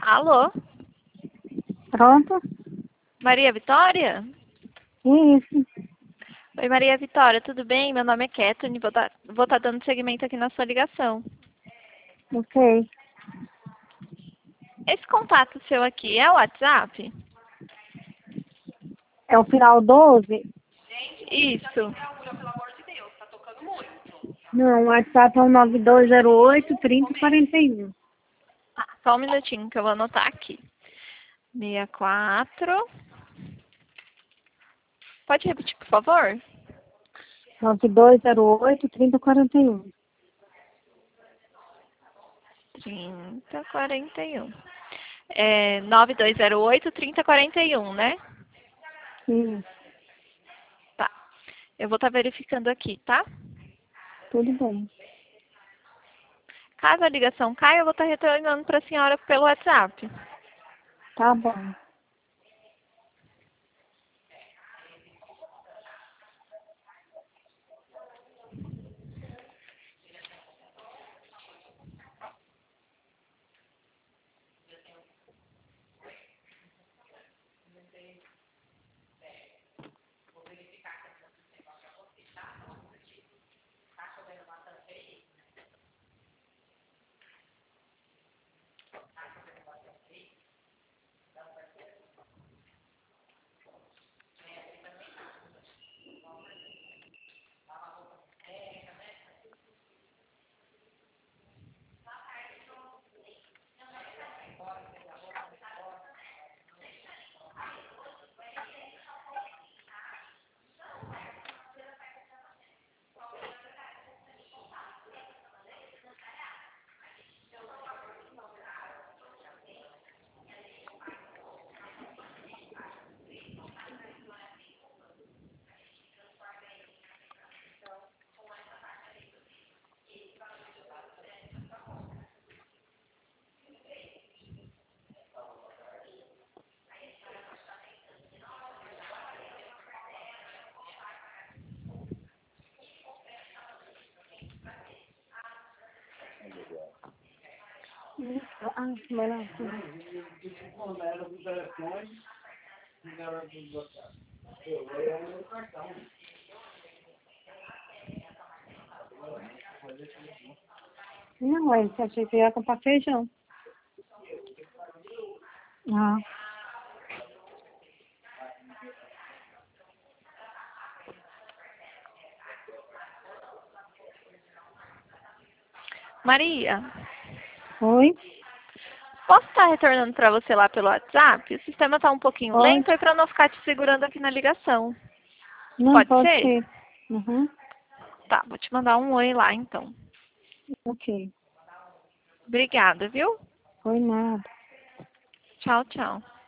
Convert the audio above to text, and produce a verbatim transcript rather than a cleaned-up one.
Alô? Pronto? Maria Vitória? Isso. Oi, Maria Vitória, tudo bem? Meu nome é Kathleen, vou estar vou tá dando seguimento aqui na sua ligação. Ok. Esse contato seu aqui é o WhatsApp? É o final doze? Isso. Não, o WhatsApp é o nove dois zero oito, trinta, quarenta e um. Ah, só um minutinho que eu vou anotar aqui. sessenta e quatro. Pode repetir, por favor? nove dois zero oito, trinta, quarenta e um. trinta, quarenta e um. É nove dois zero oito, trinta, quarenta e um, né? Isso. Tá. Eu vou estar verificando aqui, tá? Tudo bem. Caso a ligação caia, eu vou estar retornando para a senhora pelo WhatsApp. Tá bom. Ah, vai lá. Não, é, você achei que ia comprar feijão. Ah. Maria, Oi? posso estar retornando para você lá pelo WhatsApp? O sistema está um pouquinho lento, Pode? é para não ficar te segurando aqui na ligação. Não, Pode pode ser? ser. Uhum. Tá, vou te mandar um oi lá, então. Ok. Obrigada, viu? Foi nada. Tchau, tchau.